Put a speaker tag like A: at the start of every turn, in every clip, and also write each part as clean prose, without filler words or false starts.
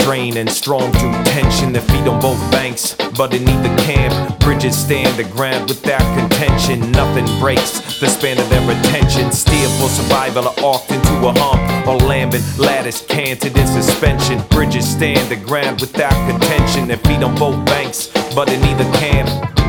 A: strain and strong through tension. Their feet on both banks, but in either camp, bridges stand the ground without contention. Nothing breaks the span of their attention. Steer for survival or off into a hump, or lambing lattice canted in suspension. Bridges stand the ground without contention. Their feet on both banks, but in either camp.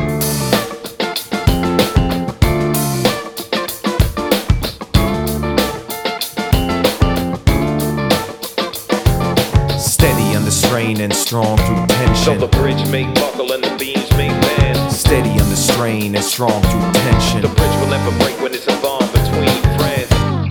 A: Steady under strain and strong through tension.
B: So the bridge may buckle and the beams may bend.
A: Steady under strain and strong through tension.
B: The bridge will never break when it's a bond between friends.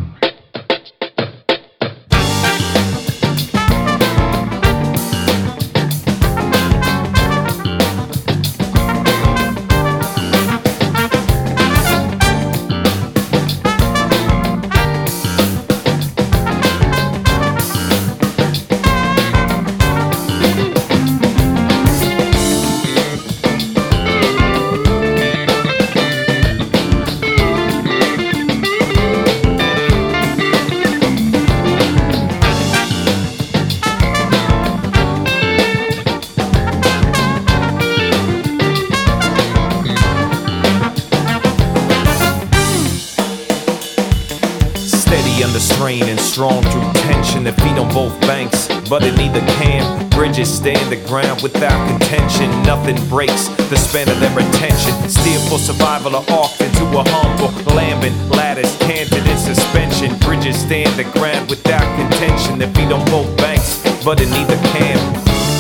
A: Steady under strain and strong through tension. Their feet on both banks, but in either camp. Bridges stand the ground without contention. Nothing breaks the span of their attention. Steer for survival or off into a hump, or lambing lattice canted in suspension. Bridges stand the ground without contention. Their feet on both banks, but in either camp.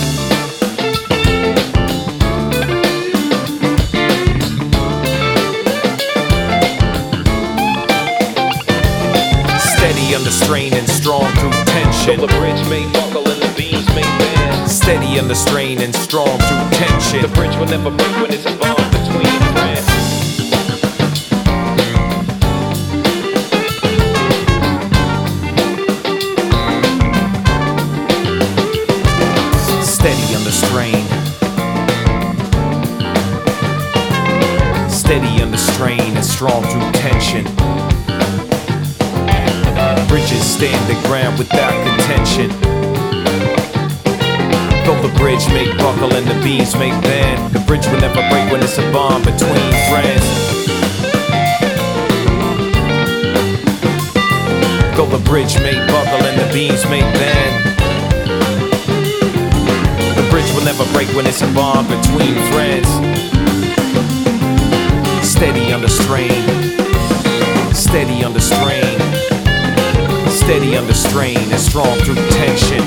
A: Steady under strain and strong through
B: So
A: tension.
B: the bridge may buckle and the beams may bend.
A: Steady under strain and strong through tension.
B: The bridge will never break when it's a bond between friends.
A: Steady under strain. Steady under strain and strong through tension. Bridges stand the ground without contention. Though the bridge may buckle and the beams may bend, the bridge will never break when it's a bond between friends. Though the bridge may buckle and the beams may bend, the bridge will never break when it's a bond between friends. Steady under strain. Steady under strain. Steady under strain and strong through tension.